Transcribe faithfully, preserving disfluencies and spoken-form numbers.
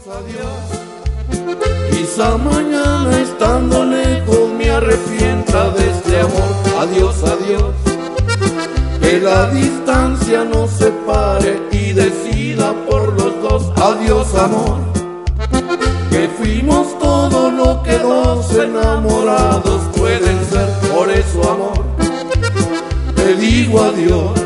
Adiós. Quizá mañana estando lejos me arrepienta de este amor. Adiós, adiós. Que la distancia nos separe y decida por los dos. Adiós, amor. Que fuimos todo lo que dos enamorados pueden ser. Por eso, amor, te digo adiós.